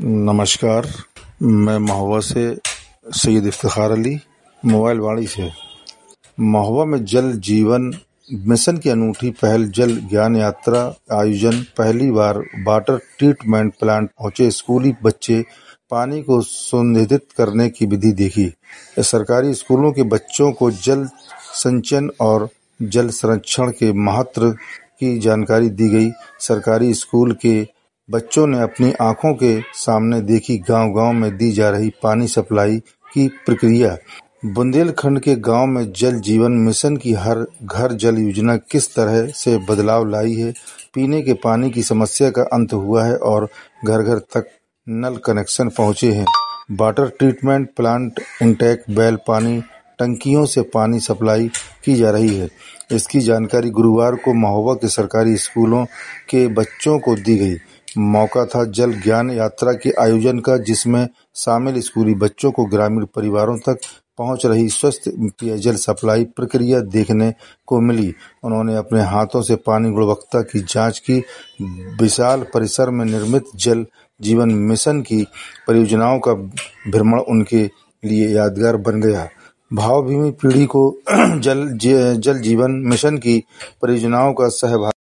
नमस्कार। मैं महोबा से सैयद इफ्तिखार अली, मोबाइल वाणी से। महोबा में जल जीवन मिशन की अनूठी पहल जल ज्ञान यात्रा आयोजन। पहली बार वाटर ट्रीटमेंट प्लांट पहुंचे स्कूली बच्चे, पानी को संशोधित करने की विधि देखी। सरकारी स्कूलों के बच्चों को जल संचयन और जल संरक्षण के महत्व की जानकारी दी गई। सरकारी स्कूल के बच्चों ने अपनी आंखों के सामने देखी गांव-गांव में दी जा रही पानी सप्लाई की प्रक्रिया। बुंदेलखंड के गांव में जल जीवन मिशन की हर घर जल योजना किस तरह से बदलाव लाई है। पीने के पानी की समस्या का अंत हुआ है और घर-घर तक नल कनेक्शन पहुंचे हैं। Water treatment plant intake well पानी टंकियों से पानी सप्लाई की जा रही है। इसकी जानकारी गुरुवार को महोबा के सरकारी स्कूलों के बच्चों को दी गई। मौका था जल ज्ञान यात्रा के आयोजन का, जिसमें शामिल स्कूली बच्चों को ग्रामीण परिवारों तक पहुंच रही स्वस्थ पेयजल सप्लाई प्रक्रिया देखने को मिली। उन्होंने अपने हाथों से पानी गुणवत्ता की जांच की। विशाल परिसर में निर्मित जल जीवन मिशन की परियोजनाओं का भ्रमण उनके लिए यादगार बन गया। भावभीनी पीढ़ी को जल जीवन मिशन की परियोजनाओं का सहभाग